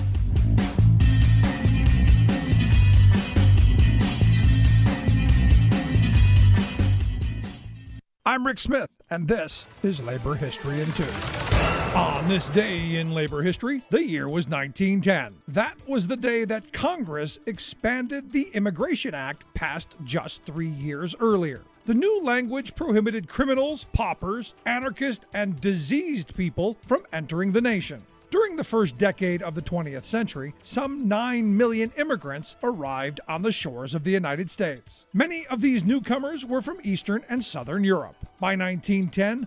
I'm Rick Smith, and this is Labor History in 2. On this day in labor history, the year was 1910. That was the day that Congress expanded the Immigration Act passed just 3 years earlier. The new language prohibited criminals, paupers, anarchists, and diseased people from entering the nation. During the first decade of the 20th century, some 9 million immigrants arrived on the shores of the United States. Many of these newcomers were from Eastern and Southern Europe. By 1910,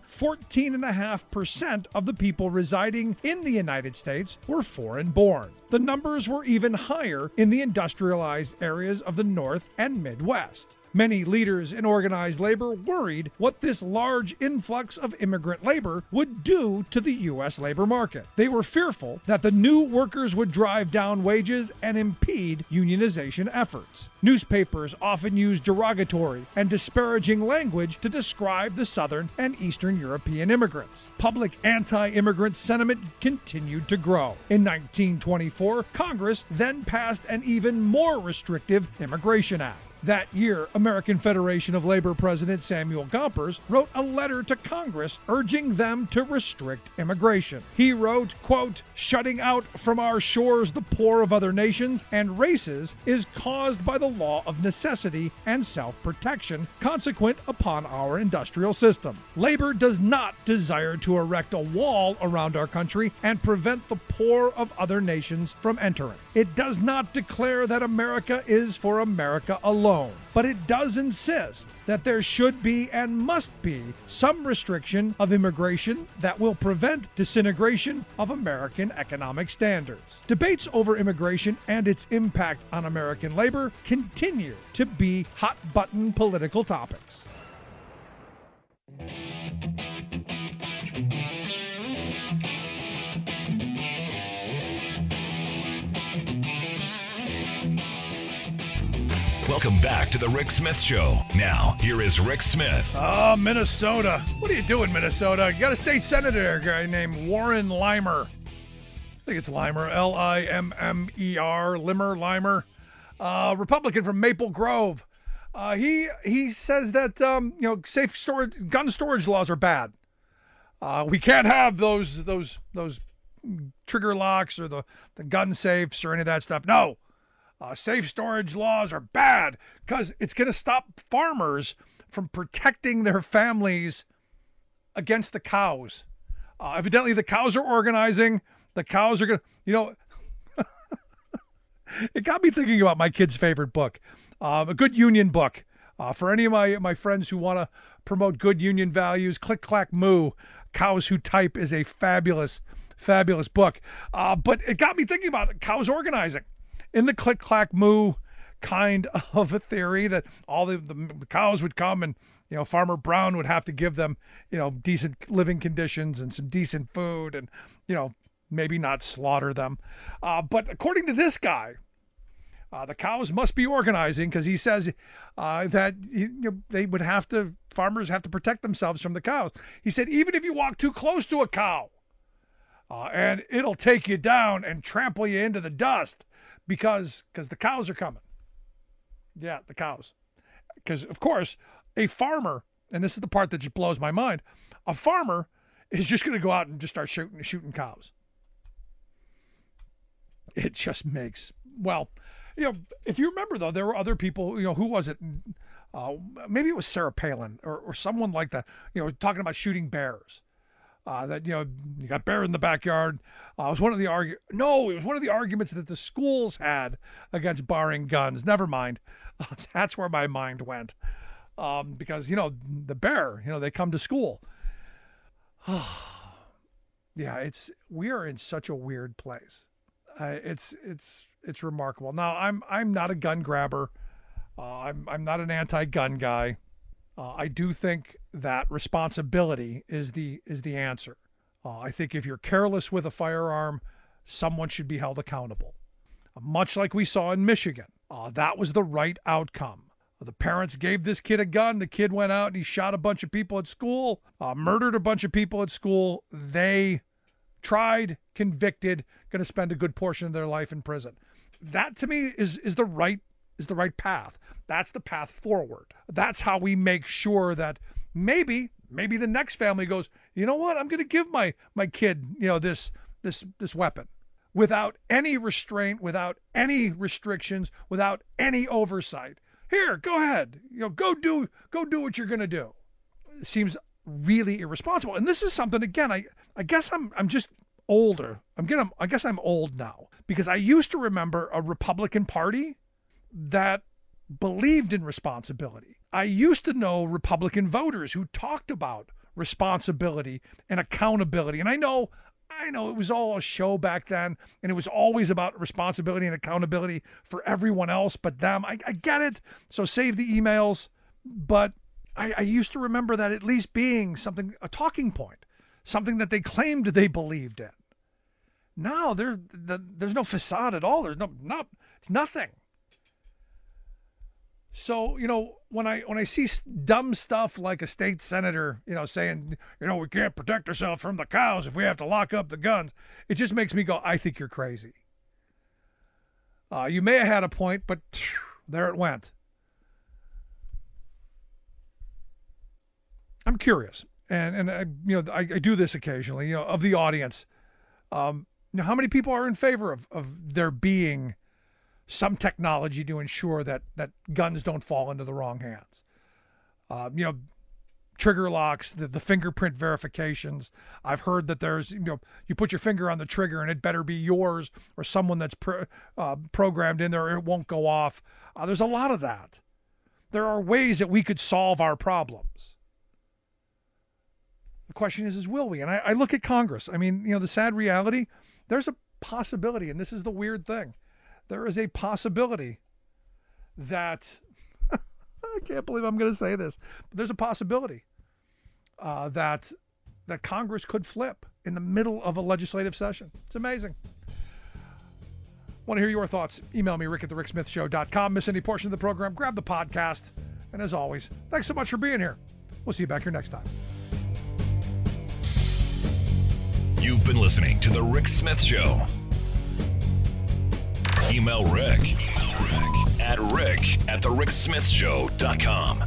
14.5% of the people residing in the United States were foreign-born. The numbers were even higher in the industrialized areas of the North and Midwest. Many leaders in organized labor worried what this large influx of immigrant labor would do to the U.S. labor market. They were fearful that the new workers would drive down wages and impede unionization efforts. Newspapers often used derogatory and disparaging language to describe the Southern and Eastern European immigrants. Public anti-immigrant sentiment continued to grow. In 1924, Congress then passed an even more restrictive Immigration Act. That year, American Federation of Labor President Samuel Gompers wrote a letter to Congress urging them to restrict immigration. He wrote, quote, "Shutting out from our shores the poor of other nations and races is caused by the law of necessity and self-protection consequent upon our industrial system. Labor does not desire to erect a wall around our country and prevent the poor of other nations from entering. It does not declare that America is for America alone, but it does insist that there should be and must be some restriction of immigration that will prevent disintegration of American economic standards." Debates over immigration and its impact on American labor continue to be hot-button political topics. Welcome back to the Rick Smith Show. Now, here is Rick Smith. Minnesota. What are you doing, Minnesota? You got a state senator guy named Warren Limer. I think it's Limer, L-I-M-M-E-R, Limer. Republican from Maple Grove. He says that safe storage, gun storage laws are bad. We can't have those trigger locks or the gun safes or any of that stuff. No. Safe storage laws are bad because it's going to stop farmers from protecting their families against the cows. Evidently, the cows are organizing. The cows are going to, it got me thinking about my kid's favorite book, a Good Union book. For any of my friends who want to promote good union values, Click Clack Moo, Cows Who Type is a fabulous book. But it got me thinking about cows organizing. In the Click Clack Moo kind of a theory that all the cows would come and, Farmer Brown would have to give them, decent living conditions and some decent food and, maybe not slaughter them. But according to this guy, the cows must be organizing because he says that farmers have to protect themselves from the cows. He said, even if you walk too close to a cow and it'll take you down and trample you into the dust, because the cows are coming. Yeah, the cows. Because, of course, a farmer, and this is the part that just blows my mind, a farmer is just going to go out and just start shooting cows. It just makes, if you remember, though, there were other people, who was it? Maybe it was Sarah Palin or someone like that, talking about shooting bears. That you got bear in the backyard. It was one of the arguments that the schools had against barring guns. Never mind. That's where my mind went. Because the bear, they come to school. Yeah, we are in such a weird place. It's remarkable. Now I'm not a gun grabber. I'm not an anti-gun guy. I do think that responsibility is the answer. I think if you're careless with a firearm, someone should be held accountable. Much like we saw in Michigan, that was the right outcome. The parents gave this kid a gun. The kid went out and he shot a bunch of people at school, murdered a bunch of people at school. They tried, convicted, going to spend a good portion of their life in prison. That to me is the right path. That's the path forward. That's how we make sure that maybe the next family goes, you know what? I'm going to give my kid, this weapon without any restraint, without any restrictions, without any oversight. Here, go ahead. Go do what you're going to do. It seems really irresponsible. And this is something, again, I guess I'm just older. I guess I'm old now because I used to remember a Republican Party that believed in responsibility. I used to know Republican voters who talked about responsibility and accountability. And I know it was all a show back then, and it was always about responsibility and accountability for everyone else but them. I get it. So save the emails. But I used to remember that at least being a talking point, something that they claimed they believed in. Now there's no facade at all. There's it's nothing. So, when I see dumb stuff like a state senator, saying, we can't protect ourselves from the cows if we have to lock up the guns, it just makes me go, I think you're crazy. You may have had a point, but there it went. I'm curious, and I do this occasionally, of the audience. How many people are in favor of there being some technology to ensure that guns don't fall into the wrong hands? Trigger locks, the fingerprint verifications. I've heard that there's, you put your finger on the trigger and it better be yours or someone that's programmed in there, or it won't go off. There's a lot of that. There are ways that we could solve our problems. The question is will we? And I look at Congress. I mean, the sad reality, there's a possibility, and this is the weird thing. There is a possibility that, I can't believe I'm going to say this, but there's a possibility that Congress could flip in the middle of a legislative session. It's amazing. Want to hear your thoughts? Email me, rick@thericksmithshow.com. Miss any portion of the program, grab the podcast. And as always, thanks so much for being here. We'll see you back here next time. You've been listening to The Rick Smith Show. Email Rick at rick@thericksmithshow.com.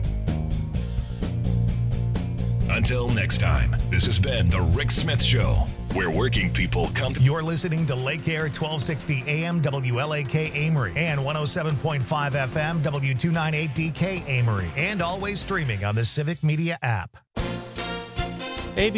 Until next time, this has been The Rick Smith Show, where working people come to... You're listening to Lake Air 1260 AM WLAK Amory and 107.5 FM W298DK Amory, and always streaming on the Civic Media app.